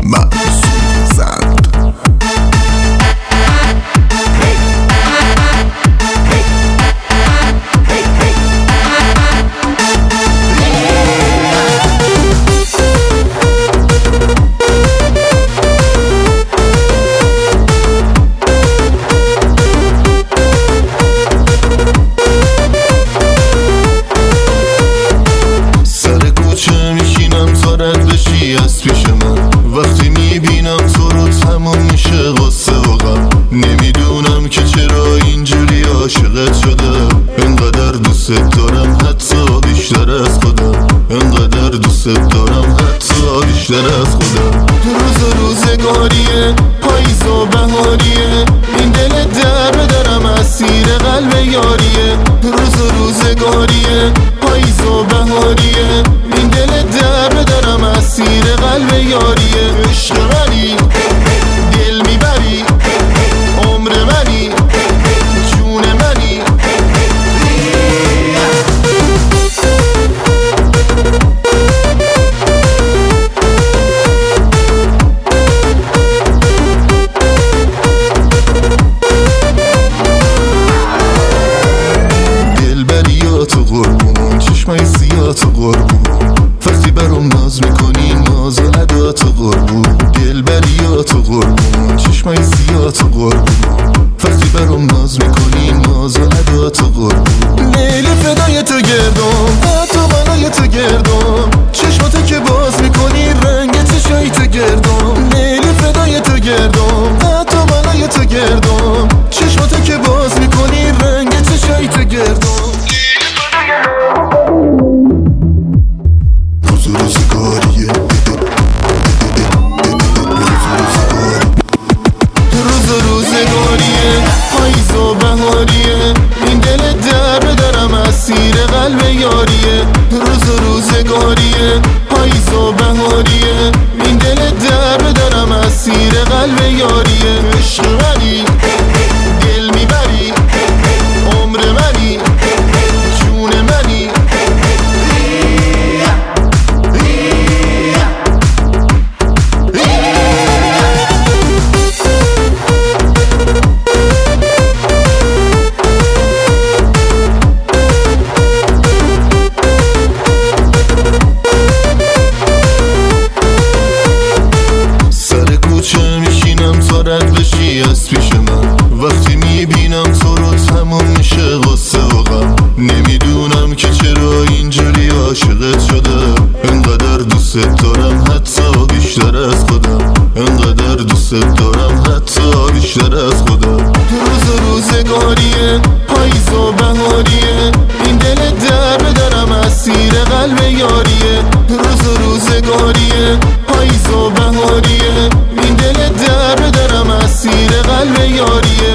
از پیش من وقتی میبینم تو رو تموم میشه قصه و غم. نمیدونم که چرا اینجوری عاشقت شدم، انقدر دوست دارم حتی بیشتر از خودم، انقدر دوست دارم حتی بیشتر از خودم. روز و روزگاریه، پاییز و بهاریه، این دل در دارم اسیر قلب یاریه. روز و روزگاریه، پاییز و بهاریه، این دل در دارم اسیر قلب یاریه. عشق منی، دل میبری، عمر منی، جون منی. دلبریات و قربون، چشمای سیات و قربون، وقتی برام ناز میکنی ناز و عدات و قربون. دلبریات و قربون، چشمای سیات و قربون، وقتی برام ناز میکنی ناز و عدات و قربون. میل فدای تو گردم، حتی بالای تو گردم، چشماتو که باز میکنی رنگ چشای تو گردم. میل فدای تو گردم، حتی بالای تو گردم، چشماتو که باز میکنی رنگ چشای تو گردم. پاییز و بهاریه، این دل در دارم اسیر قلب یاریه. روز و روزگاریه، پاییز و بهاریه، این دل در دارم اسیر قلب یاریه. عشق منی، دل میبری، عمر منی، جون منی. رد بشی از پیش من وقتی میبینم تو رو تموم میشه قصه و غم. نمیدونم که چرا اینجوری عاشقت شدم، انقدر دوست دارم حتی بیشتر از خودم، انقدر دوست دارم حتی بیشتر از خودم. روز و روزگاریه، پاییز و بهاریه، این دل در دارم اسیر قلب یاریه. روز و روزگاریه، پاییز و بهاریه، این دل در دارم اسیر قلب یاریه.